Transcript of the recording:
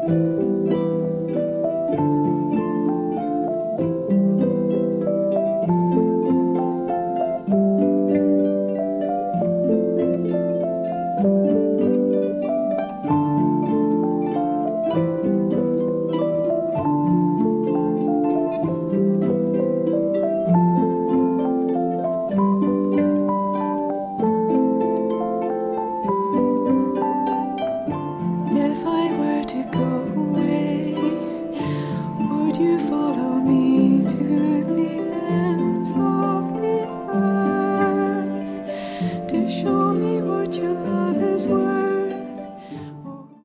If I were to go away, would you follow me?